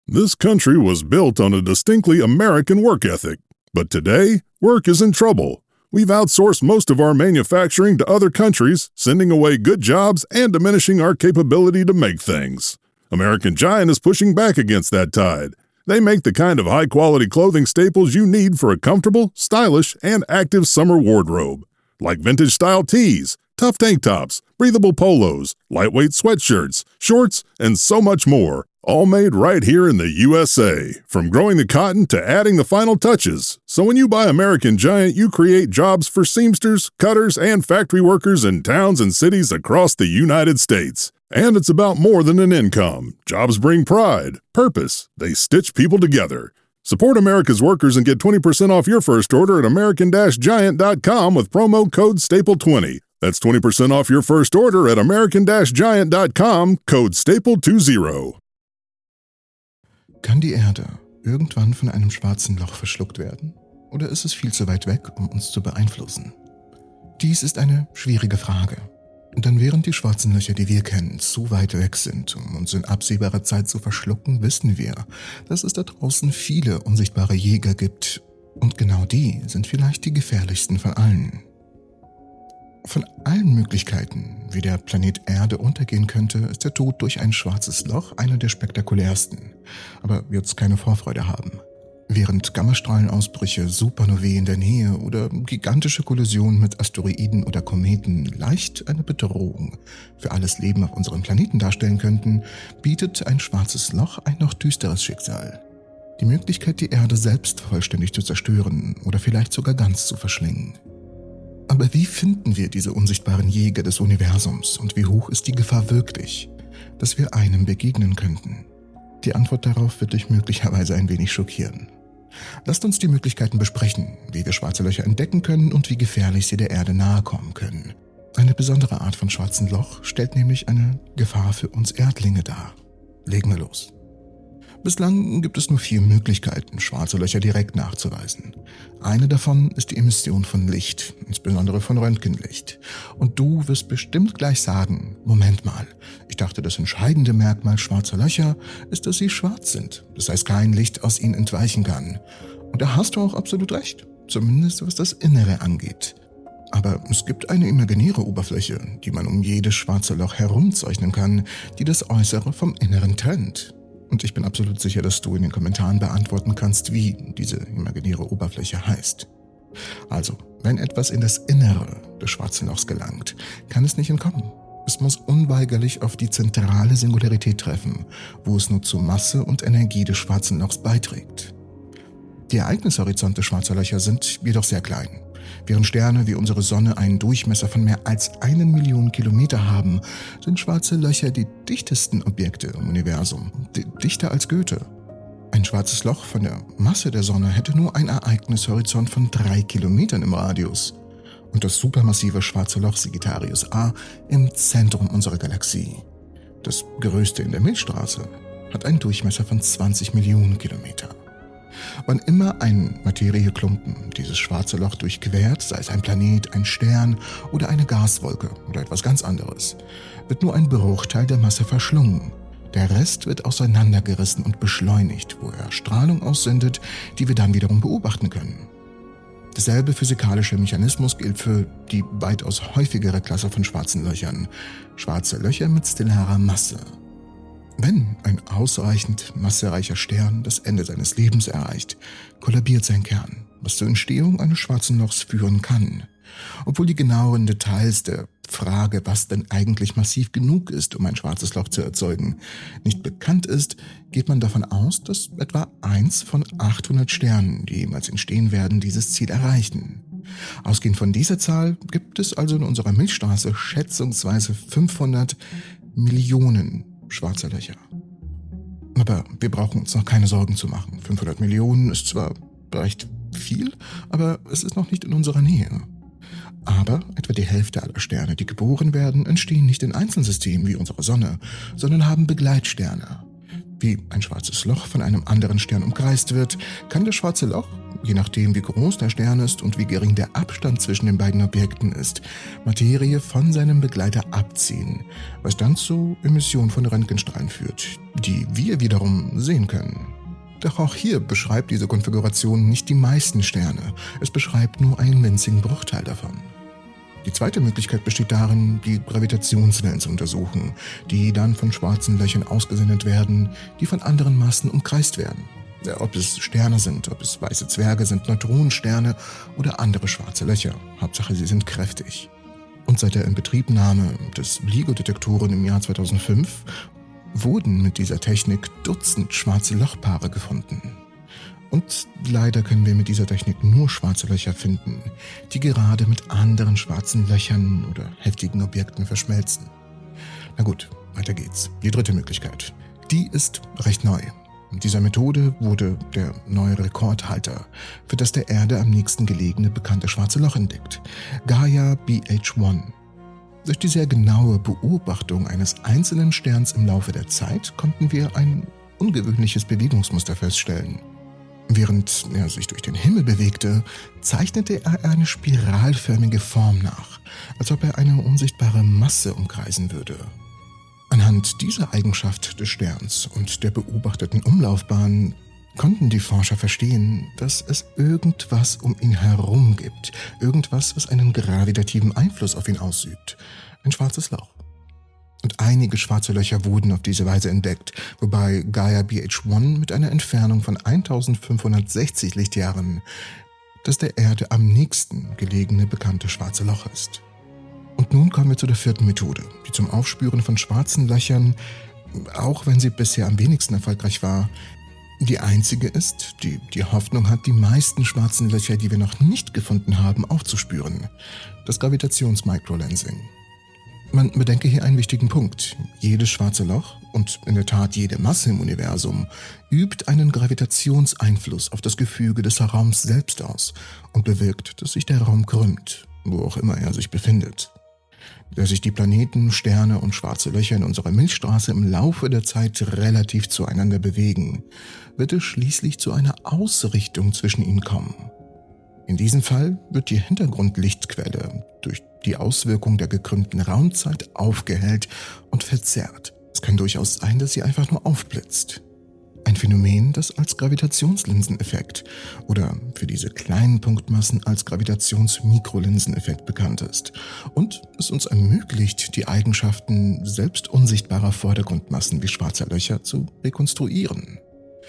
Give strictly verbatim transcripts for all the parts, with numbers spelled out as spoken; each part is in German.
This country was built on a distinctly American work ethic. But today, work is in trouble. We've outsourced most of our manufacturing to other countries, sending away good jobs and diminishing our capability to make things. American Giant is pushing back against that tide. They make the kind of high-quality clothing staples you need for a comfortable, stylish, and active summer wardrobe. Like vintage-style tees, tough tank tops, breathable polos, lightweight sweatshirts, shorts, and so much more. All made right here in the U S A, from growing the cotton to adding the final touches. So when you buy American Giant, you create jobs for seamsters, cutters, and factory workers in towns and cities across the United States. And it's about more than an income. Jobs bring pride, purpose. They stitch people together. Support America's workers and get twenty percent off your first order at American Giant dot com with promo code staple twenty. That's twenty percent off your first order at American Giant dot com, code staple twenty. Kann die Erde irgendwann von einem schwarzen Loch verschluckt werden? Oder ist es viel zu weit weg, um uns zu beeinflussen? Dies ist eine schwierige Frage. Denn während die schwarzen Löcher, die wir kennen, zu weit weg sind, um uns in absehbarer Zeit zu verschlucken, wissen wir, dass es da draußen viele unsichtbare Jäger gibt. Und genau die sind vielleicht die gefährlichsten von allen. Von allen Möglichkeiten, wie der Planet Erde untergehen könnte, ist der Tod durch ein schwarzes Loch einer der spektakulärsten. Aber jetzt keine Vorfreude haben. Während Gammastrahlenausbrüche, Supernovae in der Nähe oder gigantische Kollisionen mit Asteroiden oder Kometen leicht eine Bedrohung für alles Leben auf unserem Planeten darstellen könnten, bietet ein schwarzes Loch ein noch düsteres Schicksal. Die Möglichkeit, die Erde selbst vollständig zu zerstören oder vielleicht sogar ganz zu verschlingen. Aber wie finden wir diese unsichtbaren Jäger des Universums und wie hoch ist die Gefahr wirklich, dass wir einem begegnen könnten? Die Antwort darauf wird dich möglicherweise ein wenig schockieren. Lasst uns die Möglichkeiten besprechen, wie wir schwarze Löcher entdecken können und wie gefährlich sie der Erde nahe kommen können. Eine besondere Art von schwarzen Loch stellt nämlich eine Gefahr für uns Erdlinge dar. Legen wir los. Bislang gibt es nur vier Möglichkeiten, schwarze Löcher direkt nachzuweisen. Eine davon ist die Emission von Licht, insbesondere von Röntgenlicht. Und du wirst bestimmt gleich sagen, Moment mal, ich dachte, das entscheidende Merkmal schwarzer Löcher ist, dass sie schwarz sind. Das heißt, kein Licht aus ihnen entweichen kann. Und da hast du auch absolut recht, zumindest was das Innere angeht. Aber es gibt eine imaginäre Oberfläche, die man um jedes schwarze Loch herumzeichnen kann, die das Äußere vom Inneren trennt. Und ich bin absolut sicher, dass du in den Kommentaren beantworten kannst, wie diese imaginäre Oberfläche heißt. Also, wenn etwas in das Innere des schwarzen Lochs gelangt, kann es nicht entkommen. Es muss unweigerlich auf die zentrale Singularität treffen, wo es nur zur Masse und Energie des schwarzen Lochs beiträgt. Die Ereignishorizonte schwarzer Löcher sind jedoch sehr klein. Während Sterne wie unsere Sonne einen Durchmesser von mehr als eine Million Kilometer haben, sind schwarze Löcher die dichtesten Objekte im Universum, D- dichter als Goethe. Ein schwarzes Loch von der Masse der Sonne hätte nur einen Ereignishorizont von drei Kilometern im Radius. Und das supermassive schwarze Loch Sagittarius A im Zentrum unserer Galaxie, das größte in der Milchstraße, hat einen Durchmesser von zwanzig Millionen Kilometer. Wann immer ein Materieklumpen dieses schwarze Loch durchquert, sei es ein Planet, ein Stern oder eine Gaswolke oder etwas ganz anderes, wird nur ein Bruchteil der Masse verschlungen. Der Rest wird auseinandergerissen und beschleunigt, wo er Strahlung aussendet, die wir dann wiederum beobachten können. Derselbe physikalische Mechanismus gilt für die weitaus häufigere Klasse von schwarzen Löchern, schwarze Löcher mit stellarer Masse. Wenn ein ausreichend massereicher Stern das Ende seines Lebens erreicht, kollabiert sein Kern, was zur Entstehung eines schwarzen Lochs führen kann. Obwohl die genaueren Details der Frage, was denn eigentlich massiv genug ist, um ein schwarzes Loch zu erzeugen, nicht bekannt ist, geht man davon aus, dass etwa eins von achthundert Sternen, die jemals entstehen werden, dieses Ziel erreichen. Ausgehend von dieser Zahl gibt es also in unserer Milchstraße schätzungsweise fünfhundert Millionen schwarze Löcher. Aber wir brauchen uns noch keine Sorgen zu machen. fünfhundert Millionen ist zwar recht viel, aber es ist noch nicht in unserer Nähe. Aber etwa die Hälfte aller Sterne, die geboren werden, entstehen nicht in Einzelsystemen wie unsere Sonne, sondern haben Begleitsterne. Wie ein schwarzes Loch von einem anderen Stern umkreist wird, kann das schwarze Loch, je nachdem wie groß der Stern ist und wie gering der Abstand zwischen den beiden Objekten ist, Materie von seinem Begleiter abziehen, was dann zu Emission von Röntgenstrahlen führt, die wir wiederum sehen können. Doch auch hier beschreibt diese Konfiguration nicht die meisten Sterne, es beschreibt nur einen winzigen Bruchteil davon. Die zweite Möglichkeit besteht darin, die Gravitationswellen zu untersuchen, die dann von schwarzen Löchern ausgesendet werden, die von anderen Massen umkreist werden. Ob es Sterne sind, ob es weiße Zwerge sind, Neutronensterne oder andere schwarze Löcher. Hauptsache, sie sind kräftig. Und seit der Inbetriebnahme des LIGO-Detektoren im Jahr zweitausendfünf wurden mit dieser Technik Dutzend schwarze Lochpaare gefunden. Und leider können wir mit dieser Technik nur schwarze Löcher finden, die gerade mit anderen schwarzen Löchern oder heftigen Objekten verschmelzen. Na gut, weiter geht's. Die dritte Möglichkeit. Die ist recht neu. Mit dieser Methode wurde der neue Rekordhalter für das der Erde am nächsten gelegene bekannte schwarze Loch entdeckt, Gaia B H eins. Durch die sehr genaue Beobachtung eines einzelnen Sterns im Laufe der Zeit konnten wir ein ungewöhnliches Bewegungsmuster feststellen. Während er sich durch den Himmel bewegte, zeichnete er eine spiralförmige Form nach, als ob er eine unsichtbare Masse umkreisen würde. Anhand dieser Eigenschaft des Sterns und der beobachteten Umlaufbahn konnten die Forscher verstehen, dass es irgendwas um ihn herum gibt, irgendwas, was einen gravitativen Einfluss auf ihn ausübt, ein schwarzes Loch. Und einige schwarze Löcher wurden auf diese Weise entdeckt, wobei Gaia B H eins mit einer Entfernung von eintausendfünfhundertsechzig Lichtjahren das der Erde am nächsten gelegene bekannte schwarze Loch ist. Und nun kommen wir zu der vierten Methode, die zum Aufspüren von schwarzen Löchern, auch wenn sie bisher am wenigsten erfolgreich war, die einzige ist, die die Hoffnung hat, die meisten schwarzen Löcher, die wir noch nicht gefunden haben, aufzuspüren: das Gravitationsmicrolensing. Man bedenke hier einen wichtigen Punkt. Jedes schwarze Loch und in der Tat jede Masse im Universum übt einen Gravitationseinfluss auf das Gefüge des Raums selbst aus und bewirkt, dass sich der Raum krümmt, wo auch immer er sich befindet. Da sich die Planeten, Sterne und schwarze Löcher in unserer Milchstraße im Laufe der Zeit relativ zueinander bewegen, wird es schließlich zu einer Ausrichtung zwischen ihnen kommen. In diesem Fall wird die Hintergrundlichtquelle durch die Auswirkung der gekrümmten Raumzeit aufgehellt und verzerrt. Es kann durchaus sein, dass sie einfach nur aufblitzt. Ein Phänomen, das als Gravitationslinseneffekt oder für diese kleinen Punktmassen als Gravitationsmikrolinseneffekt bekannt ist und es uns ermöglicht, die Eigenschaften selbst unsichtbarer Vordergrundmassen wie schwarzer Löcher zu rekonstruieren.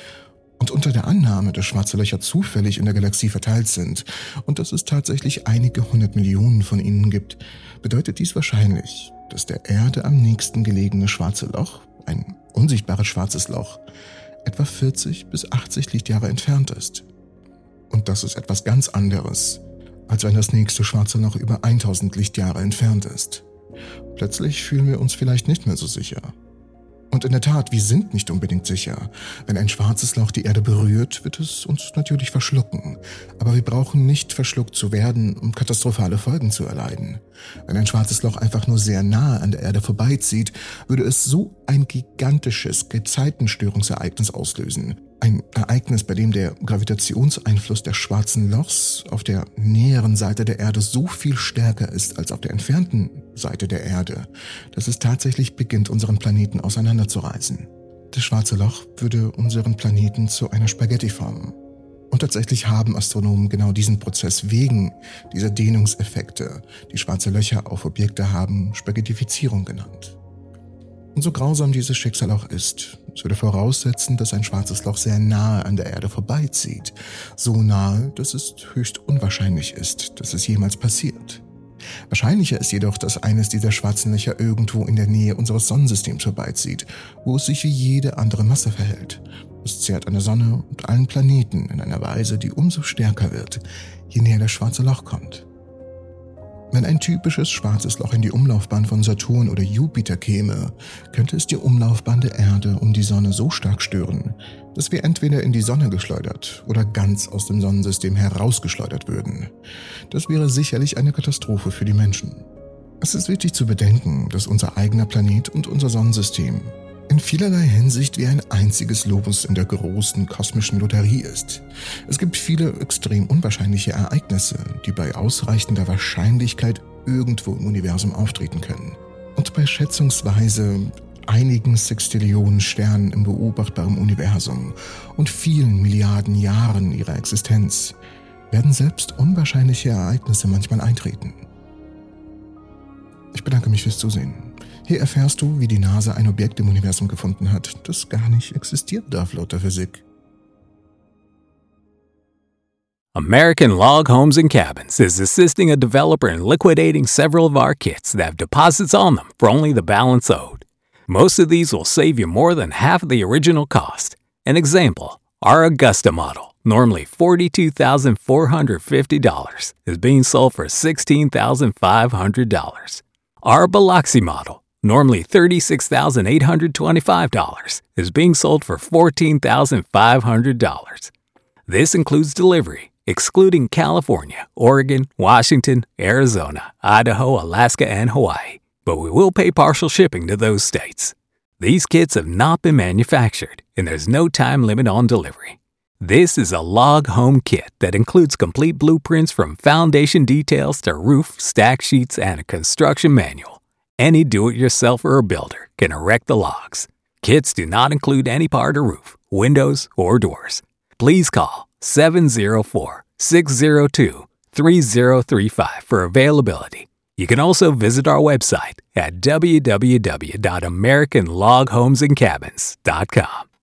Und unter der Annahme, dass schwarze Löcher zufällig in der Galaxie verteilt sind und dass es tatsächlich einige hundert Millionen von ihnen gibt, bedeutet dies wahrscheinlich, dass der Erde am nächsten gelegene schwarze Loch, ein unsichtbares schwarzes Loch, etwa vierzig bis achtzig Lichtjahre entfernt ist. Und das ist etwas ganz anderes, als wenn das nächste schwarze Loch über tausend Lichtjahre entfernt ist. Plötzlich fühlen wir uns vielleicht nicht mehr so sicher. Und in der Tat, wir sind nicht unbedingt sicher. Wenn ein schwarzes Loch die Erde berührt, wird es uns natürlich verschlucken. Aber wir brauchen nicht verschluckt zu werden, um katastrophale Folgen zu erleiden. Wenn ein schwarzes Loch einfach nur sehr nahe an der Erde vorbeizieht, würde es so ein gigantisches Gezeitenstörungsereignis auslösen. Ein Ereignis, bei dem der Gravitationseinfluss des schwarzen Lochs auf der näheren Seite der Erde so viel stärker ist als auf der entfernten Seite der Erde, dass es tatsächlich beginnt, unseren Planeten auseinanderzureißen. Das schwarze Loch würde unseren Planeten zu einer Spaghetti formen. Und tatsächlich haben Astronomen genau diesen Prozess wegen dieser Dehnungseffekte, die schwarze Löcher auf Objekte haben, Spaghettifizierung genannt. Und so grausam dieses Schicksal auch ist, es würde voraussetzen, dass ein schwarzes Loch sehr nahe an der Erde vorbeizieht. So nahe, dass es höchst unwahrscheinlich ist, dass es jemals passiert. Wahrscheinlicher ist jedoch, dass eines dieser schwarzen Löcher irgendwo in der Nähe unseres Sonnensystems vorbeizieht, wo es sich wie jede andere Masse verhält. Es zehrt an der Sonne und allen Planeten in einer Weise, die umso stärker wird, je näher das schwarze Loch kommt. Wenn ein typisches schwarzes Loch in die Umlaufbahn von Saturn oder Jupiter käme, könnte es die Umlaufbahn der Erde um die Sonne so stark stören, dass wir entweder in die Sonne geschleudert oder ganz aus dem Sonnensystem herausgeschleudert würden. Das wäre sicherlich eine Katastrophe für die Menschen. Es ist wichtig zu bedenken, dass unser eigener Planet und unser Sonnensystem in vielerlei Hinsicht wie ein einziges Los in der großen kosmischen Lotterie ist. Es gibt viele extrem unwahrscheinliche Ereignisse, die bei ausreichender Wahrscheinlichkeit irgendwo im Universum auftreten können. Und bei schätzungsweise einigen Sextillionen Sternen im beobachtbaren Universum und vielen Milliarden Jahren ihrer Existenz werden selbst unwahrscheinliche Ereignisse manchmal eintreten. Ich bedanke mich fürs Zusehen. Hier erfährst du, wie die NASA ein Objekt im Universum gefunden hat, das gar nicht existiert darf laut der Physik. American Log Homes and Cabins is assisting a developer in liquidating several of our kits that have deposits on them for only the balance owed. Most of these will save you more than half of the original cost. An example, our Augusta model, normally forty-two thousand four hundred fifty dollars, is being sold for sixteen thousand five hundred dollars. Our Biloxi model, normally thirty-six thousand eight hundred twenty-five dollars, is being sold for fourteen thousand five hundred dollars. This includes delivery, excluding California, Oregon, Washington, Arizona, Idaho, Alaska, and Hawaii. But we will pay partial shipping to those states. These kits have not been manufactured, and there's no time limit on delivery. This is a log home kit that includes complete blueprints from foundation details to roof, stack sheets, and a construction manual. Any do-it-yourselfer or builder can erect the logs. Kits do not include any part or roof, windows, or doors. Please call seven oh four, six oh two, three oh three five for availability. You can also visit our website at w w w dot american log homes and cabins dot com.